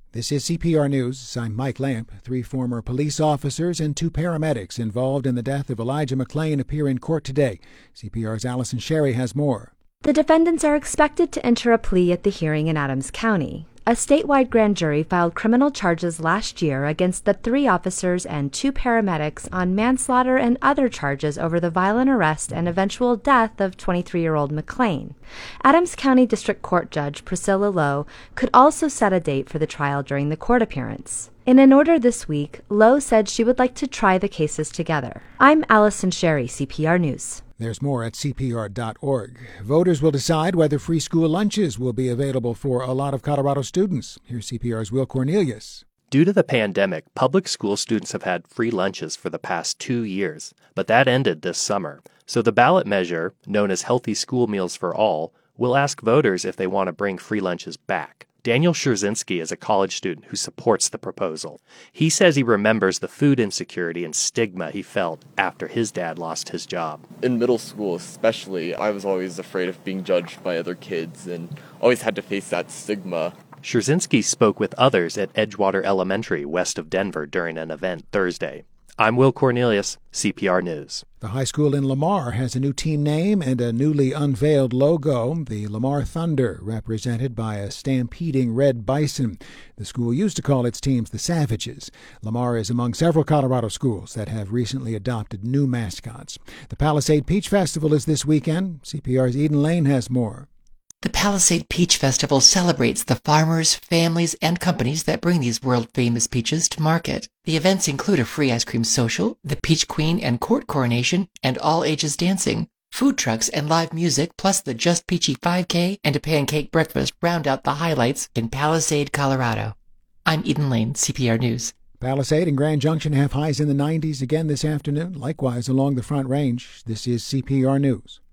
This is CPR News. I'm Mike Lamp. 3 former police officers and 2 paramedics involved in the death of Elijah McClain appear in court today. CPR's Allison Sherry has more. The defendants are expected to enter a plea at the hearing in Adams County. A statewide grand jury filed criminal charges last year against the 3 officers and 2 paramedics on manslaughter and other charges over the violent arrest and eventual death of 23-year-old McClain. Adams County District Court Judge Priscilla Lowe could also set a date for the trial during the court appearance. In an order this week, Lowe said she would like to try the cases together. I'm Allison Sherry, CPR News. There's more at CPR.org. Voters will decide whether free school lunches will be available for a lot of Colorado students. Here's CPR's Will Cornelius. Due to the pandemic, public school students have had free lunches for the past 2 years, but that ended this summer. So the ballot measure, known as Healthy School Meals for All, will ask voters if they want to bring free lunches back. Daniel Scherzinski is a college student who supports the proposal. He says he remembers the food insecurity and stigma he felt after his dad lost his job. In middle school especially, I was always afraid of being judged by other kids and always had to face that stigma. Scherzinski spoke with others at Edgewater Elementary west of Denver during an event Thursday. I'm Will Cornelius, CPR News. The high school in Lamar has a new team name and a newly unveiled logo, the Lamar Thunder, represented by a stampeding red bison. The school used to call its teams the Savages. Lamar is among several Colorado schools that have recently adopted new mascots. The Palisade Peach Festival is this weekend. CPR's Eden Lane has more. The Palisade Peach Festival celebrates the farmers, families, and companies that bring these world-famous peaches to market. The events include a free ice cream social, the Peach Queen and court coronation, and all-ages dancing. Food trucks and live music, plus the Just Peachy 5K and a pancake breakfast round out the highlights in Palisade, Colorado. I'm Eden Lane, CPR News. Palisade and Grand Junction have highs in the 90s again this afternoon, likewise along the Front Range. This is CPR News.